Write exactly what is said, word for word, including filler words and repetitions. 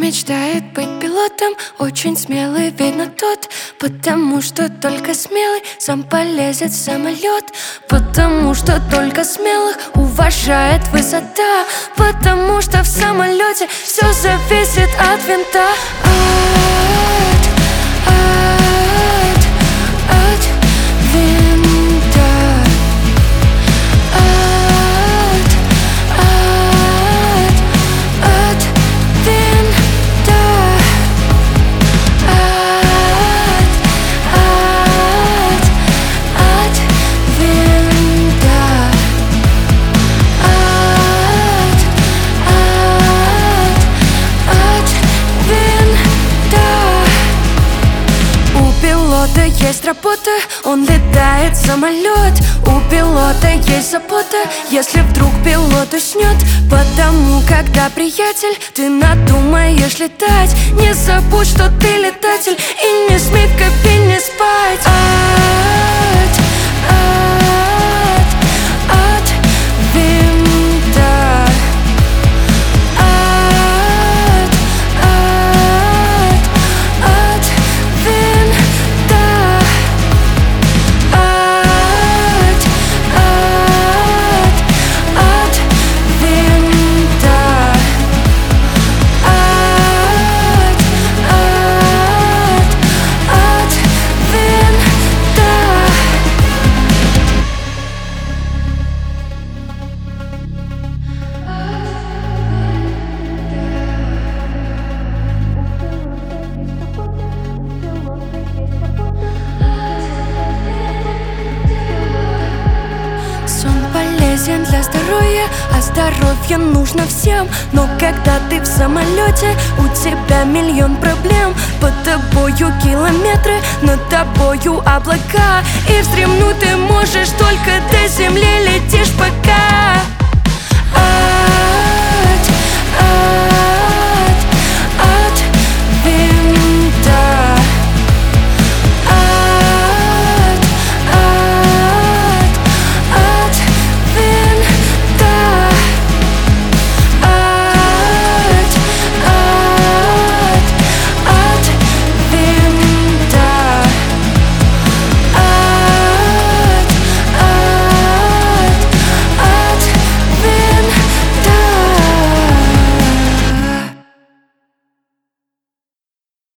мечтает быть пилотом, очень смелый, видно тот. Потому что только смелый сам полезет в самолет. Потому что только смелых уважает высота. Потому что в самолете все зависит от винта. От, от, от винта. От, от, от винта. От, от, от винта. От, от, от винта. У пилота есть работа, он летает в самолет. У пилота есть забота, если вдруг пилот уснет. Потому, когда, приятель, ты надумаешь летать, не забудь, что ты летатель, и не смей в кабине спать. От, от, от винта. От, от, от винта. От, от, от винта. От, от, от винта. Сон полезен для здоровья, а здоровье нужно всем. Но когда ты в самолете, у тебя миллион проблем. Под тобою километры, над тобою облака, и вздремнуть ты можешь только до земли летишь пока.